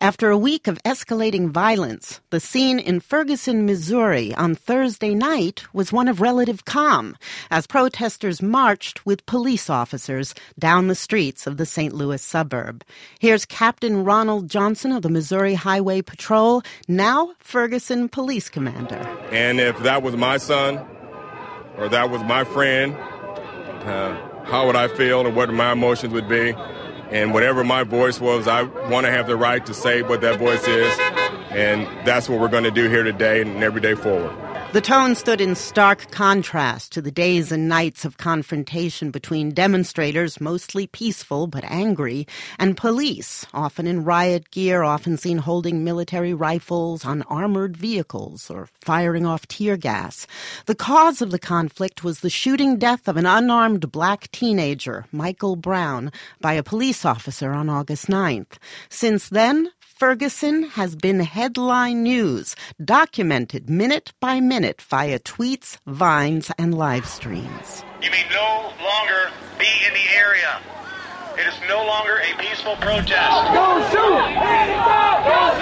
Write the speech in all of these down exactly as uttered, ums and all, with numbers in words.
After a week of escalating violence, the scene in Ferguson, Missouri on Thursday night was one of relative calm as protesters marched with police officers down the streets of the Saint Louis suburb. Here's Captain Ronald Johnson of the Missouri Highway Patrol, now Ferguson Police Commander. And if that was my son or that was my friend, uh, how would I feel and what my emotions would be? And whatever my voice was, I want to have the right to say what that voice is. And that's what we're going to do here today and every day forward. The tone stood in stark contrast to the days and nights of confrontation between demonstrators, mostly peaceful but angry, and police, often in riot gear, often seen holding military rifles on armored vehicles or firing off tear gas. The cause of the conflict was the shooting death of an unarmed black teenager, Michael Brown, by a police officer on August ninth. Since then, Ferguson has been headline news, documented minute by minute via tweets, vines, and live streams. You may no longer be in the area. It is no longer a peaceful protest. Go shoot! Go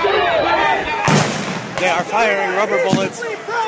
shoot! They are firing rubber bullets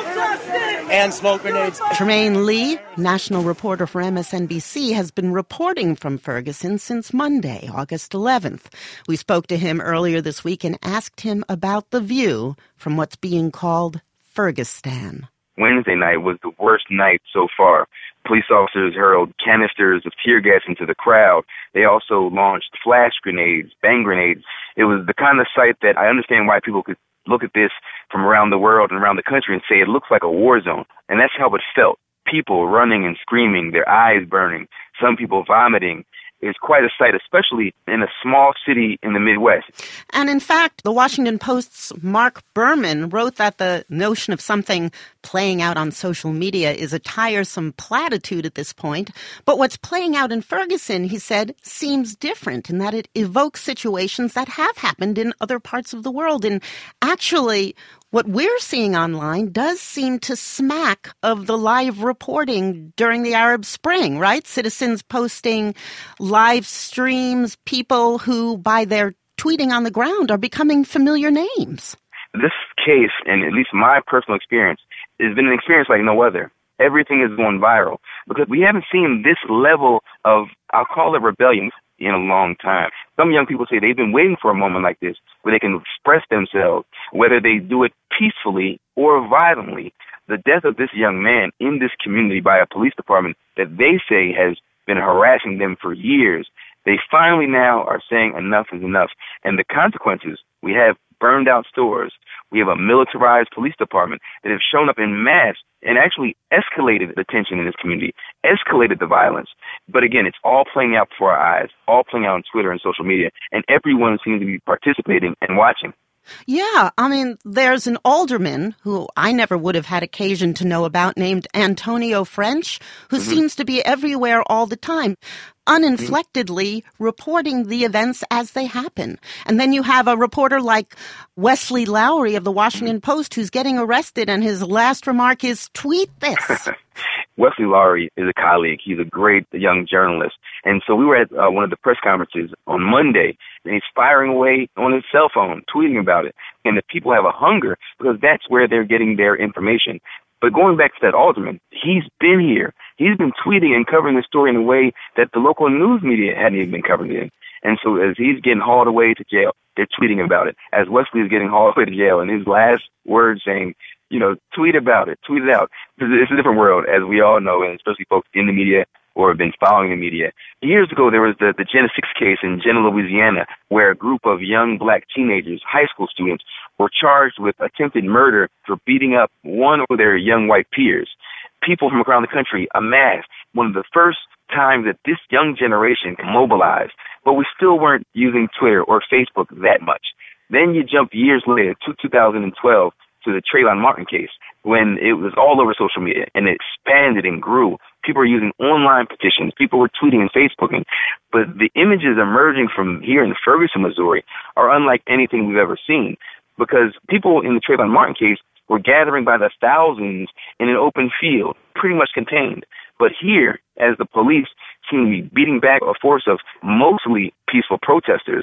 and smoke grenades. Tremaine Lee, national reporter for M S N B C, has been reporting from Ferguson since Monday, August eleventh. We spoke to him earlier this week and asked him about the view from what's being called Fergistan. Wednesday night was the worst night so far. Police officers hurled canisters of tear gas into the crowd. They also launched flash grenades, bang grenades. It was the kind of sight that I understand why people could look at this from around the world and around the country and say it looks like a war zone. And that's how it felt. People running and screaming, their eyes burning, some people vomiting. It's quite a sight, especially in a small city in the Midwest. And in fact, the Washington Post's Mark Berman wrote that the notion of something playing out on social media is a tiresome platitude at this point. But what's playing out in Ferguson, he said, seems different in that it evokes situations that have happened in other parts of the world. And actually, what we're seeing online does seem to smack of the live reporting during the Arab Spring, right? Citizens posting live streams, people who, by their tweeting on the ground, are becoming familiar names. This case, and at least my personal experience, has been an experience like no other. Everything is going viral because we haven't seen this level of, I'll call it rebellion, in a long time. Some young people say they've been waiting for a moment like this where they can express themselves, whether they do it peacefully or violently. The death of this young man in this community by a police department that they say has been harassing them for years, they finally now are saying enough is enough. And the consequences, we have burned out stores. We have a militarized police department that have shown up en masse and actually escalated the tension in this community, escalated the violence. But again, it's all playing out before our eyes, all playing out on Twitter and social media, and everyone seems to be participating and watching. Yeah, I mean, there's an alderman who I never would have had occasion to know about named Antonio French, who mm-hmm. seems to be everywhere all the time, uninflectedly mm-hmm. reporting the events as they happen. And then you have a reporter like Wesley Lowery of the Washington mm-hmm. Post who's getting arrested, and his last remark is, tweet this. Wesley Lowery is a colleague. He's a great young journalist. And so we were at uh, one of the press conferences on Monday, and he's firing away on his cell phone, tweeting about it. And the people have a hunger because that's where they're getting their information. But going back to that alderman, he's been here. He's been tweeting and covering the story in a way that the local news media hadn't even been covering it in. And so as he's getting hauled away to jail, they're tweeting about it. As Wesley is getting hauled away to jail, and his last words saying, you know, tweet about it, tweet it out. It's a different world, as we all know, and especially folks in the media or have been following the media. Years ago, there was the, the Jena six case in Jena, Louisiana, where a group of young black teenagers, high school students, were charged with attempted murder for beating up one of their young white peers. People from around the country amassed. One of the first times that this young generation mobilized, but we still weren't using Twitter or Facebook that much. Then you jump years later to two thousand twelve to the Trayvon Martin case, when it was all over social media and it expanded and grew. People were using online petitions. People were tweeting and Facebooking. But the images emerging from here in Ferguson, Missouri are unlike anything we've ever seen, because people in the Trayvon Martin case were gathering by the thousands in an open field, pretty much contained. But here, as the police seem to be beating back a force of mostly peaceful protesters,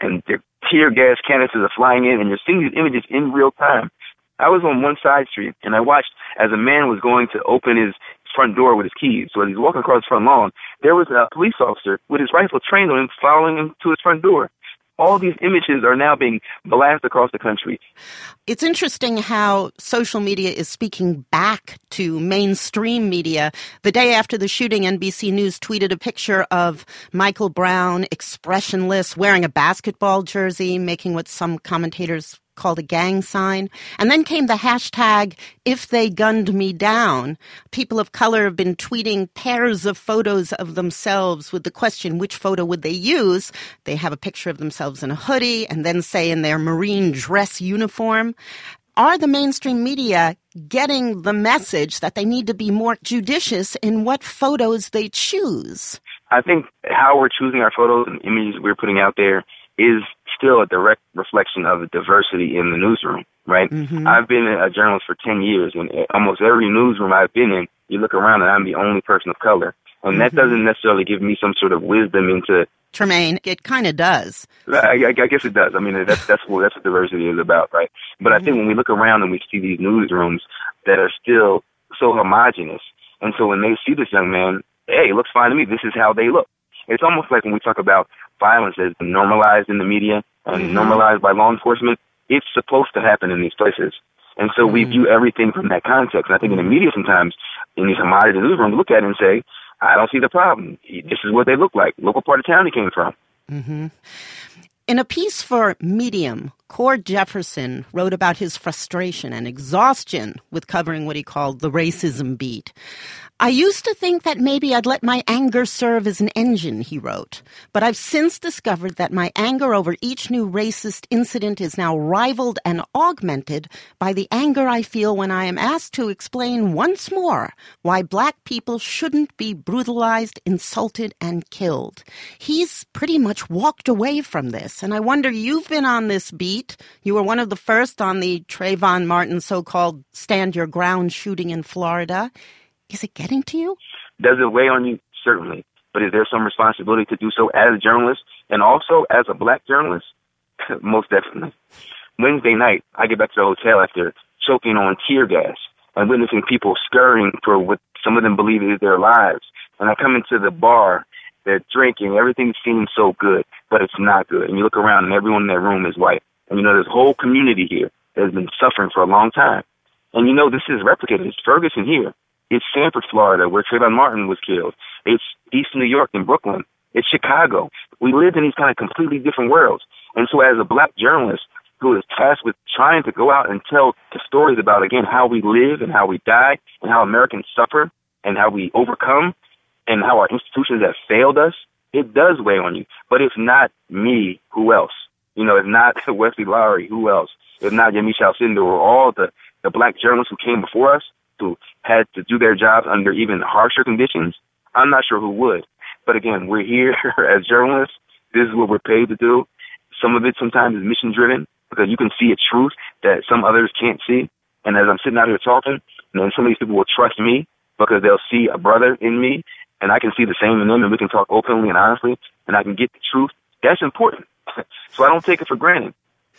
and their tear gas canisters are flying in, and you're seeing these images in real time. I was on one side street, and I watched as a man was going to open his front door with his keys. So as he's walking across the front lawn, there was a police officer with his rifle trained on him, following him to his front door. All these images are now being blasted across the country. It's interesting how social media is speaking back to mainstream media. The day after the shooting, N B C News tweeted a picture of Michael Brown, expressionless, wearing a basketball jersey, making what some commentators called a gang sign. And then came the hashtag, if they gunned me down. People of color have been tweeting pairs of photos of themselves with the question, which photo would they use? They have a picture of themselves in a hoodie and then say in their Marine dress uniform. Are the mainstream media getting the message that they need to be more judicious in what photos they choose? I think how we're choosing our photos and images we're putting out there is still a direct reflection of the diversity in the newsroom, right? Mm-hmm. I've been a journalist for ten years, and almost every newsroom I've been in, you look around and I'm the only person of color. And mm-hmm. that doesn't necessarily give me some sort of wisdom into... Tremaine, it kind of does. I, I, I guess it does. I mean, that's, that's, what, that's what diversity is about, right? But mm-hmm. I think when we look around and we see these newsrooms that are still so homogenous, and so when they see this young man, hey, it looks fine to me, this is how they look. It's almost like when we talk about violence that's been normalized in the media and mm-hmm. normalized by law enforcement, it's supposed to happen in these places. And so mm-hmm. we view everything from that context. And I think in the media sometimes, in these homogenous newsrooms, look at it and say, I don't see the problem. This is what they look like. Local part of town he came from. Mm-hmm. In a piece for Medium, Cord Jefferson wrote about his frustration and exhaustion with covering what he called the racism beat. I used to think that maybe I'd let my anger serve as an engine, he wrote. But I've since discovered that my anger over each new racist incident is now rivaled and augmented by the anger I feel when I am asked to explain once more why black people shouldn't be brutalized, insulted, and killed. He's pretty much walked away from this. And I wonder, you've been on this beat. You were one of the first on the Trayvon Martin so-called stand your ground shooting in Florida. Is it getting to you? Does it weigh on you? Certainly. But is there some responsibility to do so as a journalist and also as a black journalist? Most definitely. Wednesday night, I get back to the hotel after choking on tear gas and witnessing people scurrying for what some of them believe is their lives. And I come into the bar, they're drinking, everything seems so good, but it's not good. And you look around and everyone in that room is white. And you know, there's a whole community here that has been suffering for a long time. And you know, this is replicated. It's Ferguson here. It's Sanford, Florida, where Trayvon Martin was killed. It's East New York in Brooklyn. It's Chicago. We lived in these kind of completely different worlds. And so as a black journalist who is tasked with trying to go out and tell the stories about, again, how we live and how we die and how Americans suffer and how we overcome and how our institutions have failed us, it does weigh on you. But if not me, who else? You know, if not Wesley Lowery, who else? If not Yamiche Alcindor or all the, the black journalists who came before us, who had to do their jobs under even harsher conditions, I'm not sure who would. But again, we're here as journalists. This is what we're paid to do. Some of it sometimes is mission-driven because you can see a truth that some others can't see. And as I'm sitting out here talking, and then some of these people will trust me because they'll see a brother in me, and I can see the same in them, and we can talk openly and honestly, and I can get the truth. That's important. So I don't take it for granted.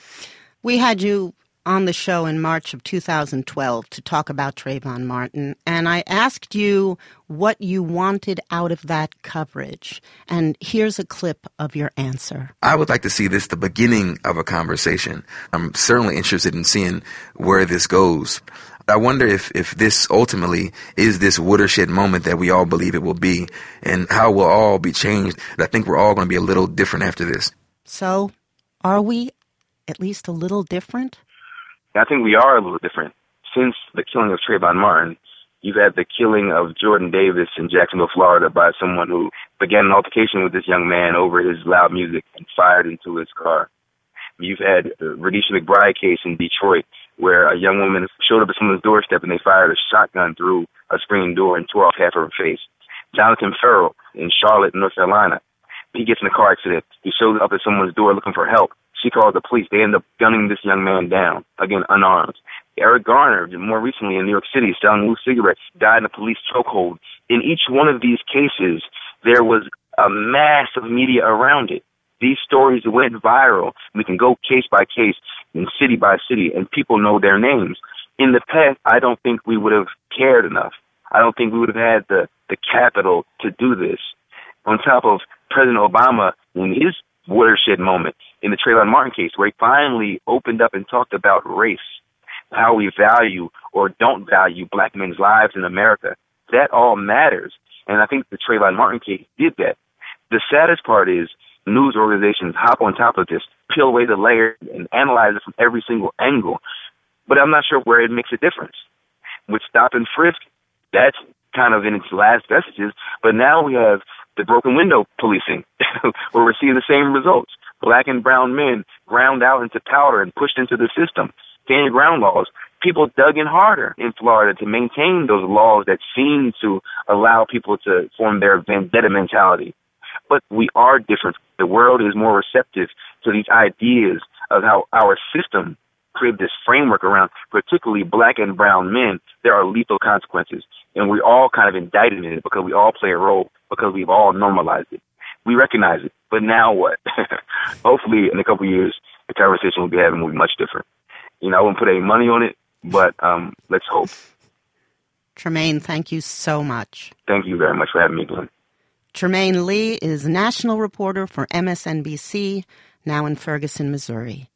We had you on the show in March of two thousand twelve to talk about Trayvon Martin, and I asked you what you wanted out of that coverage. And here's a clip of your answer. I would like to see this the beginning of a conversation. I'm certainly interested in seeing where this goes. I wonder if, if this ultimately is this watershed moment that we all believe it will be, and how we'll all be changed. I think we're all going to be a little different after this. So, are we at least a little different? I think we are a little different. Since the killing of Trayvon Martin, you've had the killing of Jordan Davis in Jacksonville, Florida, by someone who began an altercation with this young man over his loud music and fired into his car. You've had the Radisha McBride case in Detroit, where a young woman showed up at someone's doorstep and they fired a shotgun through a screen door and tore off half of her face. Jonathan Ferrell in Charlotte, North Carolina, he gets in a car accident. He shows up at someone's door looking for help. She calls the police. They end up gunning this young man down, again, unarmed. Eric Garner, more recently in New York City, selling loose cigarettes, died in a police chokehold. In each one of these cases, there was a mass of media around it. These stories went viral. We can go case by case and city by city, and people know their names. In the past, I don't think we would have cared enough. I don't think we would have had the, the capital to do this. On top of President Obama in his watershed moment in the Trayvon Martin case, where he finally opened up and talked about race, how we value or don't value black men's lives in America. That all matters. And I think the Trayvon Martin case did that. The saddest part is news organizations hop on top of this, peel away the layers, and analyze it from every single angle. But I'm not sure where it makes a difference. With stop and frisk, that's kind of in its last vestiges. But now we have the broken window policing, where we're seeing the same results. Black and brown men ground out into powder and pushed into the system. Stand your ground laws. People dug in harder in Florida to maintain those laws that seem to allow people to form their vendetta mentality. But we are different. The world is more receptive to these ideas of how our system created this framework around particularly black and brown men. There are lethal consequences. And we're all kind of indicted in it because we all play a role, because we've all normalized it. We recognize it. But now what? Hopefully in a couple of years, the conversation we'll be having will be much different. You know, I wouldn't put any money on it, but um, let's hope. Tremaine, thank you so much. Thank you very much for having me, Glenn. Tremaine Lee is national reporter for M S N B C, now in Ferguson, Missouri.